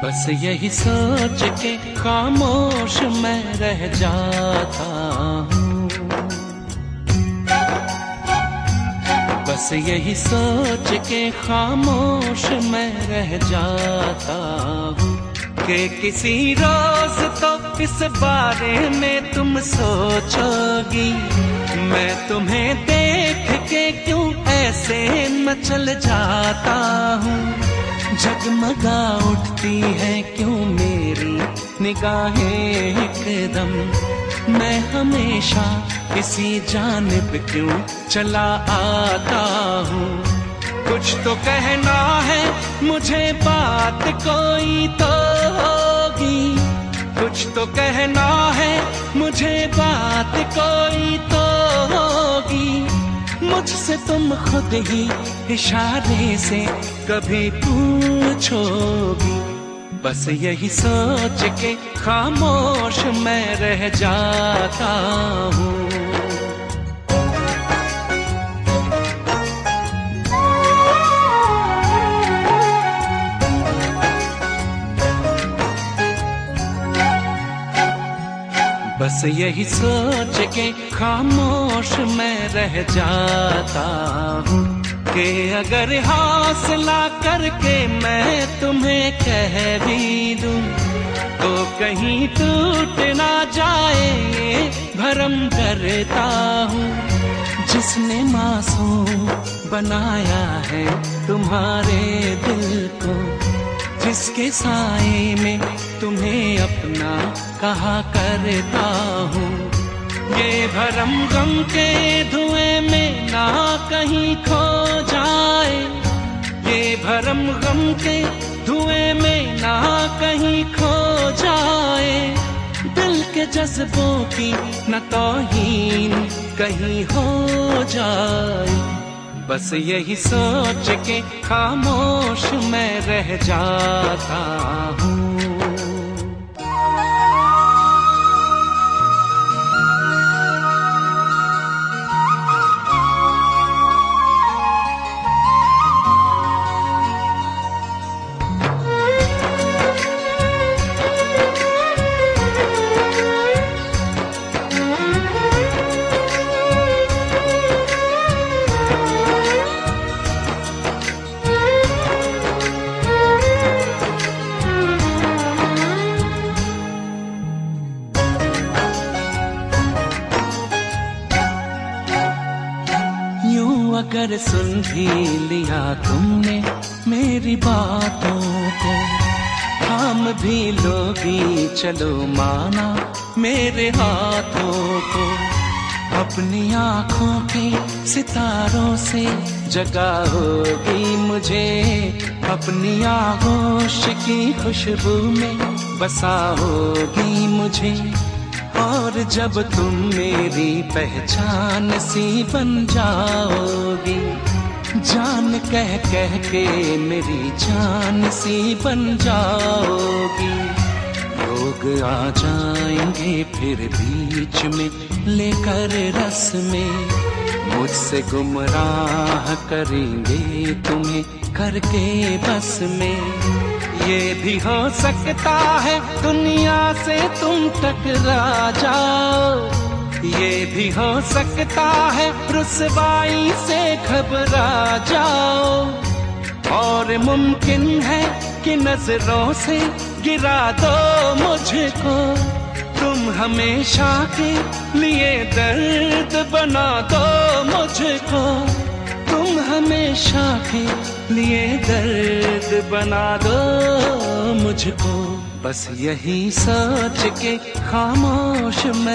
बस यही सोच के खामोश मैं रह जाता हूँ। बस यही सोच के खामोश मैं रह जाता हूँ कि किसी रोज तो इस बारे में तुम सोचोगी। मैं तुम्हें देख के क्यों ऐसे मचल जाता हूँ। जगमगा उठती है क्यों मेरी निगाहें एकदम। मैं हमेशा किसी जानिब क्यों चला आता हूँ। कुछ तो कहना है मुझे, बात कोई तो होगी। कुछ तो कहना है मुझे, बात कोई तो होगी। मुझसे तुम खुद ही इशारे से कभी पूछोगी। बस यही सोच के खामोश मैं रह जाता हूँ। बस यही सोच के खामोश मैं रह जाता हूँ कि अगर हौसला करके मैं तुम्हें कह भी दूँ तो कहीं टूट ना जाए ये भरम करता हूँ। जिसने मासूम बनाया है तुम्हारे दिल को, जिसके साए में तुम्हें अपना कहा करता हूँ। ये भरम गम के धुएं में ना कहीं खो जाए। ये भरम गम के धुएं में ना कहीं खो जाए। दिल के जज्बों की न तौहीन कहीं हो जाए। बस यही सोच के खामोश मैं रह जाता हूँ। अगर सुन भी लिया तुमने मेरी बातों को, थाम भी लोगी चलो माना मेरे हाथों को। अपनी आँखों के सितारों से जगाओगी मुझे, अपनी आगोश की खुशबू में बसाओगी मुझे। और जब तुम मेरी पहचान सी बन जाओगी, जान कह कह के मेरी जान सी बन जाओगी। लोग आ जाएंगे फिर बीच में लेकर रस में, मुझसे गुमराह करेंगे तुम्हें करके बस में। ये भी हो सकता है दुनिया से तुम टकरा जाओ। ये भी हो सकता है रुसवाई से घबरा जाओ। और मुमकिन है कि नजरों से गिरा दो मुझको। तुम हमेशा के लिए दर्द बना दो मुझको। तुम हमेशा के लिए दर्द बना दो मुझको। बस यही सोच के खामोश मैं